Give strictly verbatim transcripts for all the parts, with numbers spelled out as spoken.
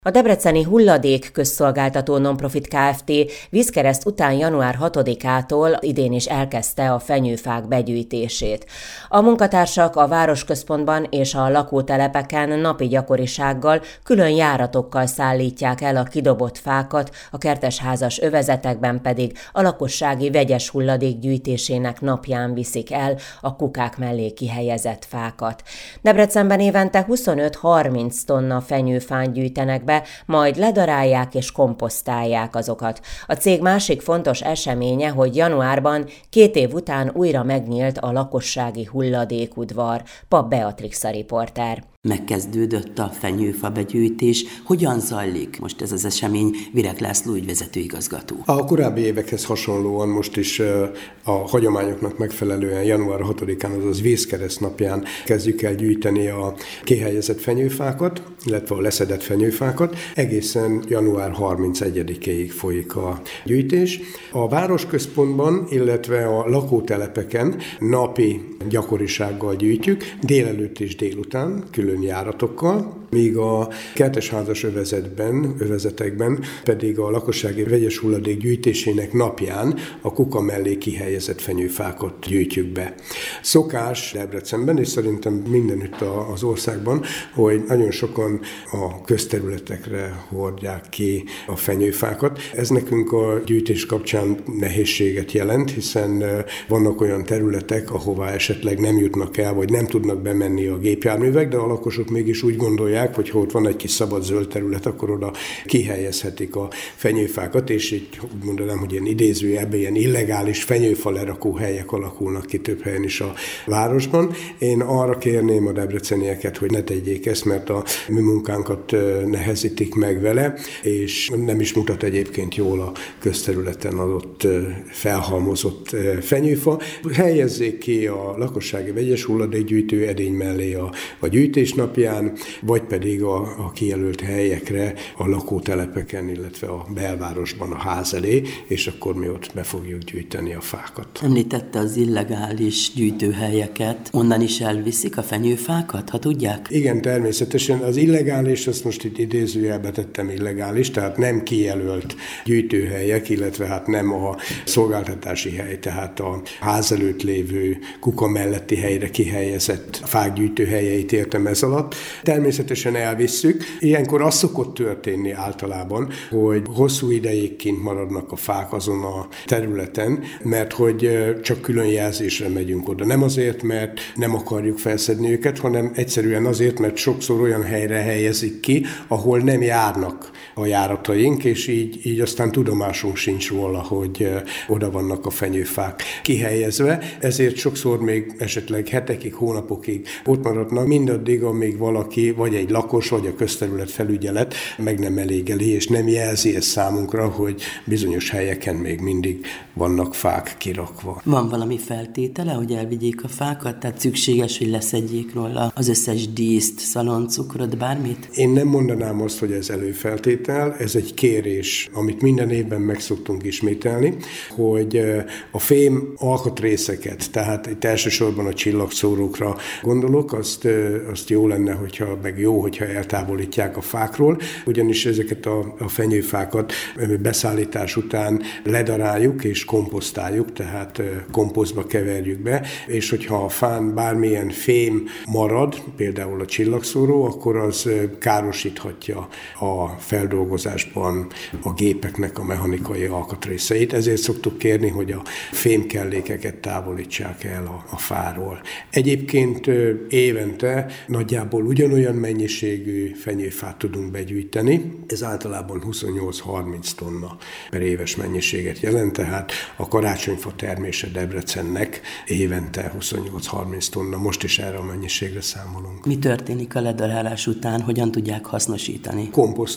A debreceni Hulladék Közszolgáltató Nonprofit Kft. Vízkereszt után január hatodikától idén is elkezdte a fenyőfák begyűjtését. A munkatársak a városközpontban és a lakótelepeken napi gyakorisággal, külön járatokkal szállítják el a kidobott fákat, a kertesházas övezetekben pedig a lakossági vegyes hulladék gyűjtésének napján viszik el a kukák mellé kihelyezett fákat. Debrecenben évente huszonöt-harminc tonna fenyőfát gyűjtenek be, majd ledarálják és komposztálják azokat. A cég másik fontos eseménye, hogy januárban két év után újra megnyílt a lakossági hulladékudvar. Papp Beatrix a riporter. Megkezdődött a fenyőfa begyűjtés. Hogyan zajlik most ez az esemény? Virág László ügyvezető igazgató. A korábbi évekhez hasonlóan most is a hagyományoknak megfelelően január hatodikán, azaz Vízkereszt napján kezdjük el gyűjteni a kihelyezett fenyőfákat, illetve a leszedett fenyőfákat. Egészen január harmincegyedikéig folyik a gyűjtés. A városközpontban, illetve a lakótelepeken napi gyakorisággal gyűjtjük, délelőtt és délután, külön járatokkal, míg a kertesházas övezetben, övezetekben pedig a lakossági vegyes hulladék gyűjtésének napján a kuka mellé kihelyezett fenyőfákat gyűjtjük be. Szokás Debrecenben, és szerintem mindenütt az országban, hogy nagyon sokan a közterületekre hordják ki a fenyőfákat. Ez nekünk a gyűjtés kapcsán nehézséget jelent, hiszen vannak olyan területek, ahová esetleg nem jutnak el, vagy nem tudnak bemenni a gépjárművek, de a lakosok mégis úgy gondolják, hogy ha ott van egy kis szabad zöld terület, akkor oda kihelyezhetik a fenyőfákat, és így úgy mondanám, hogy ilyen idézőjelben ilyen illegális fenyőfa lerakó helyek alakulnak ki több helyen is a városban. Én arra kérném a debrecenieket, hogy ne tegyék ezt, mert a mi munkánkat nehezítik meg vele, és nem is mutat egyébként jól a közterületen adott felhalmozott fenyőfa. Helyezzék ki a lakossági vegyes hulladékgyűjtő edény mellé a, a gyűjtés napján, vagy pedig a, a kijelölt helyekre, a lakótelepeken, illetve a belvárosban a ház elé, és akkor mi ott be fogjuk gyűjteni a fákat. Említette az illegális gyűjtőhelyeket. Onnan is elviszik a fenyőfákat, ha tudják? Igen, természetesen. Az illegális, azt most itt idézőjelbe tettem illegális, tehát nem kijelölt gyűjtőhelyek, illetve hát nem a szolgáltatási hely, tehát a ház előtt lévő kuka melletti helyre kihelyezett fák gyűjtőhelyeit értem ez alatt. Természetesen elvisszük. Ilyenkor az szokott történni általában, hogy hosszú ideig kint maradnak a fák azon a területen, mert hogy csak külön jelzésre megyünk oda. Nem azért, mert nem akarjuk felszedni őket, hanem egyszerűen azért, mert sokszor olyan helyre helyezik ki, ahol nem járnak a járataink, és így, így aztán tudomásunk sincs róla, hogy oda vannak a fenyőfák kihelyezve. Ezért sokszor még esetleg hetekig, hónapokig ott maradnak, mindaddig, amíg valaki, vagy egy lakos, vagy a közterület felügyelet meg nem elégeli, és nem jelzi ezt számunkra, hogy bizonyos helyeken még mindig vannak fák kirakva. Van valami feltétele, hogy elvigyék a fákat? Tehát szükséges, hogy leszedjék róla az összes díszt, szaloncukrot, bármit? Én nem mondanám azt, hogy ez előfeltétel, ez egy kérés, amit minden évben meg szoktunk ismételni, hogy a fém alkatrészeket, tehát itt elsősorban a csillagszórókra gondolok, azt, azt jó lenne, hogyha, meg jó, hogyha eltávolítják a fákról, ugyanis ezeket a, a fenyőfákat beszállítás után ledaráljuk és komposztáljuk, tehát komposztba keverjük be, és hogyha a fán bármilyen fém marad, például a csillagszóró, akkor az károsíthatja a feldolgozásban a gépeknek a mechanikai alkatrészeit. Ezért szoktuk kérni, hogy a fémkellékeket távolítsák el a, a fáról. Egyébként évente nagyjából ugyanolyan mennyiségű fenyőfát tudunk begyűjteni. Ez általában huszonnyolc-harminc tonna per éves mennyiséget jelent, tehát a karácsonyfa termése Debrecennek évente huszonnyolc-harminc tonna, most is erre a mennyiségre számolunk. Mi történik a ledarálás után, hogyan tudják hasznosítani? Komposztáljuk,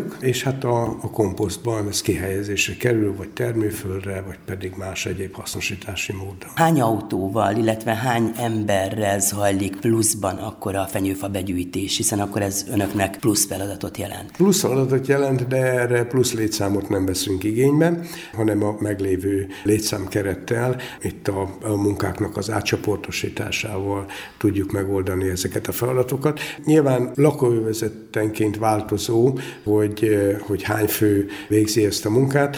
hagyjuk, és hát a, a komposztban ez kihelyezésre kerül, vagy termőföldre, vagy pedig más egyéb hasznosítási módon. Hány autóval, illetve hány emberrel zajlik pluszban akkor a fenyőfa begyűjtés, hiszen akkor ez önöknek plusz feladatot jelent? Plusz feladatot jelent, de erre plusz létszámot nem veszünk igénybe, hanem a meglévő létszámkerettel, itt a, a munkáknak az átcsoportosításával tudjuk megoldani ezeket a feladatokat. Nyilván lakóövezetenként változó, hogy, hogy hány fő végzi ezt a munkát.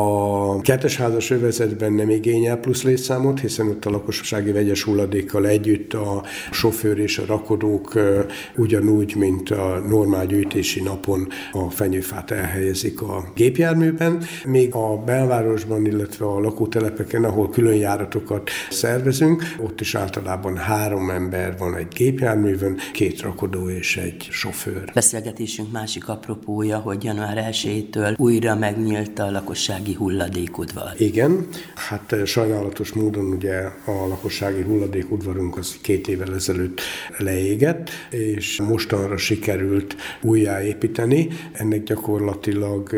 A kertesházas övezetben nem igényel plusz létszámot, hiszen ott a lakossági vegyes hulladékkal együtt a sofőr és a rakodók ugyanúgy, mint a normál gyűjtési napon a fenyőfát elhelyezik a gépjárműben. Még a belvárosban, illetve a lakótelepeken, ahol külön járatokat szervezünk, ott is általában három ember van egy gépjárművön, két rakodó és egy sofőr. Beszélgetésünk másik apropója, hogy január elsejétől újra megnyílt a lakossági hulladékudvar. Igen, hát sajnálatos módon ugye a lakossági hulladékudvarunk az két évvel ezelőtt leégett, és mostanra sikerült újjáépíteni. Ennek gyakorlatilag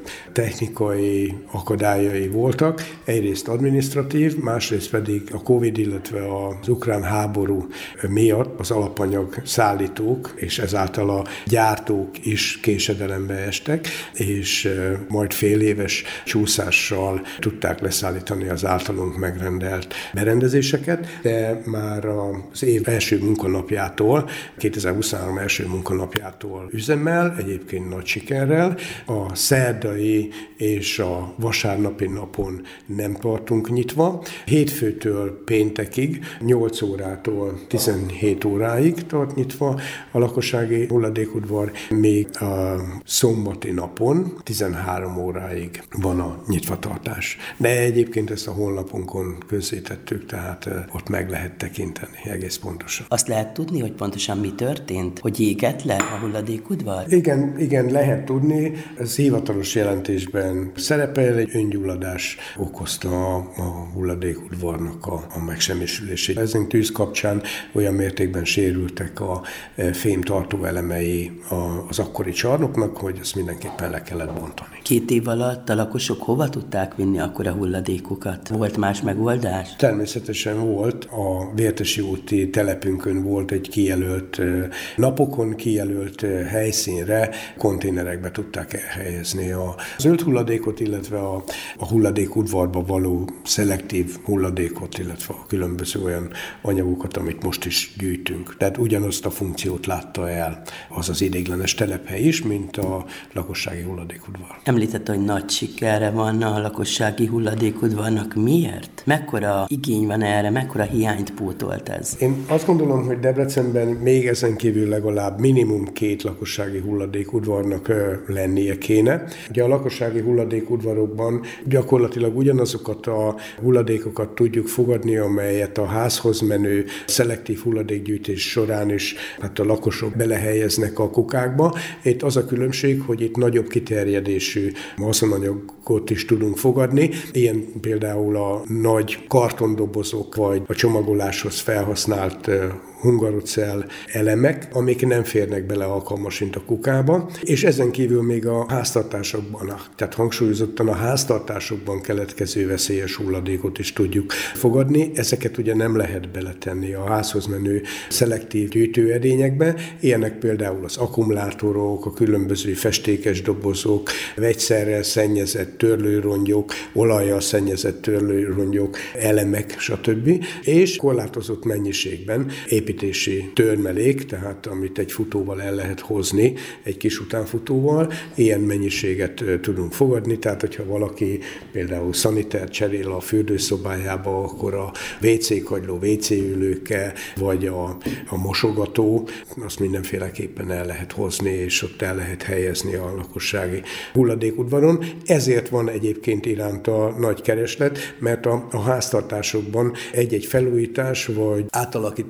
technikai akadályai voltak, egyrészt adminisztratív, másrészt pedig a Covid, illetve az ukrán háború miatt az alapanyag szállítók, és ezáltal a gyártók is késedelembe estek, és majd fél éves csúszással tudták leszállítani az általunk megrendelt berendezéseket, de már az év első munkanapjától, kétezer-huszonhárom első munkanapjától üzemmel, egyébként nagy sikerrel, a szerdai és a vasárnapi napon nem tartunk nyitva. Hétfőtől péntekig, nyolc órától tizenhét óráig tart nyitva a lakossági hulladékudvar, még a szombati napon tizenhárom óráig van a nyitvatartás. De egyébként ezt a honlapunkon közzétettük, tehát ott meg lehet tekinteni egész pontosan. Azt lehet tudni, hogy pontosan mi történt? Hogy égett le a hulladékudvar? Igen, igen, lehet tudni. Ez hivatalos jelentésben szerepel, egy öngyulladás okozta a, a hulladékudvarnak a, a megsemmisülését. Ezen tűz kapcsán olyan mértékben sérültek a fémtartó elemei az akkori csarnoknak, hogy ezt mindenképpen le kellett bontani. Két év alatt a lakosok hova tudták vinni akkor a hulladékokat? Volt más megoldás? Természetesen volt. A Vértesi úti telepünkön volt egy kijelölt, napokon kijelölt helyszínre, konténerekbe tudták elhelyezni a zöld hulladékot, illetve a, a hulladékudvarba való szelektív hulladékot, illetve a különböző olyan anyagokat, amit most is gyűjtünk. Tehát ugyanazt a funkciót látta el az az ideiglenes telephely is, mint a lakossági hulladékudvar. Említette, hogy nagy sikerre van a lakossági hulladékudvarnak. Miért? Mekkora igény van erre, mekkora hiányt pótolt ez? Én azt gondolom, hogy Debrecenben még ezen kívül legalább minimum két lakossági hulladékudvarnak lennie kéne. Ugye a lakossági hulladékudvarokban gyakorlatilag ugyanazokat a hulladékokat tudjuk fogadni, amelyet a házhoz menő szelektív hulladékgyűjtés során is hát a lakosok belehelyeznek a kukákba. Itt az a különbség, hogy itt nagyobb kiterjedésű haszonanyagot is tudunk fogadni. Ilyen például a nagy kartondobozok, vagy a csomagoláshoz felhasznált hungarocell elemek, amik nem férnek bele alkalmasint a kukába, és ezen kívül még a háztartásokban, tehát hangsúlyozottan a háztartásokban keletkező veszélyes hulladékot is tudjuk fogadni. Ezeket ugye nem lehet beletenni a házhoz menő szelektív gyűjtőedényekbe. Ilyenek például az akkumulátorok, a különböző festékes dobozok, vegyszerrel szennyezett törlőrongyok, olajjal szennyezett törlőrongyok, elemek, stb. És korlátozott mennyiségben építési törmelék, tehát amit egy futóval el lehet hozni, egy kis utánfutóval, ilyen mennyiséget tudunk fogadni, tehát hogyha valaki például szaniter cserél a fürdőszobájába, akkor a vé cé-kagyló, vé cé-ülőke, vagy a, a mosogató, azt mindenféleképpen el lehet hozni, és ott el lehet helyezni a lakossági hulladékudvaron. Ezért van egyébként iránta nagy kereslet, mert a, a háztartásokban egy-egy felújítás vagy átalakítás kapcsán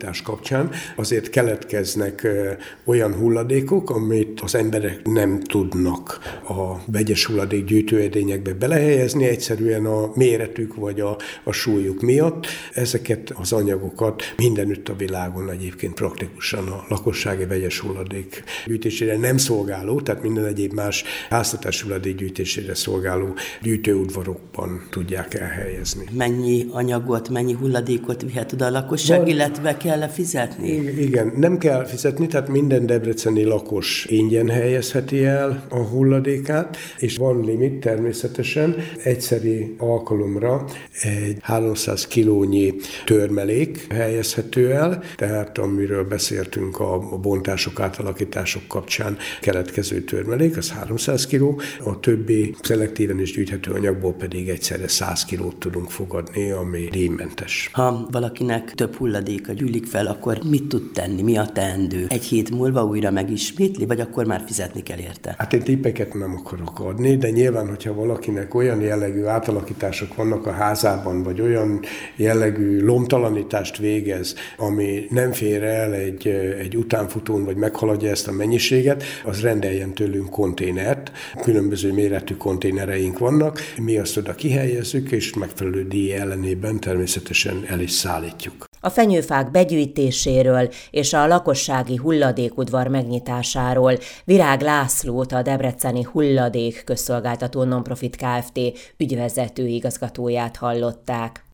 kapcsán azért keletkeznek olyan hulladékok, amit az emberek nem tudnak a vegyes hulladék gyűjtőedényekbe belehelyezni, egyszerűen a méretük vagy a, a súlyuk miatt. Ezeket az anyagokat mindenütt a világon egyébként praktikusan a lakossági vegyes hulladék gyűjtésére nem szolgáló, tehát minden egyéb más háztartási hulladék gyűjtésére szolgáló gyűjtőudvarokban tudják elhelyezni. Mennyi anyagot, mennyi hulladékot vihet oda a lakosság, Van, illetve kell fizetni? Igen, nem kell fizetni, tehát minden debreceni lakos ingyen helyezheti el a hulladékát, és van limit természetesen. Egyszeri alkalomra egy háromszáz kilónyi törmelék helyezhető el, tehát amiről beszéltünk a bontások, átalakítások kapcsán keletkező törmelék, az háromszáz kiló, a többi szelektíven is gyűjthető anyagból pedig egyszerre száz kilót tudunk fogadni, ami díjmentes. Ha valakinek több hulladéka gyűlik fel, akkor mit tud tenni? Mi a teendő? Egy hét múlva újra megismétli, vagy akkor már fizetni kell érte? Hát én tippeket nem akarok adni, de nyilván, hogyha valakinek olyan jellegű átalakítások vannak a házában, vagy olyan jellegű lomtalanítást végez, ami nem fér el egy, egy utánfutón, vagy meghaladja ezt a mennyiséget, az rendeljen tőlünk konténert. Különböző méretű konténereink vannak, mi azt oda kihelyezzük, és megfelelő díj ellenében természetesen el is szállítjuk. A fenyőfák begyűjtéséről és a lakossági hulladékudvar megnyitásáról Virág Lászlót, a Debreceni Hulladék Közszolgáltató Nonprofit Kft. Ügyvezető igazgatóját hallották.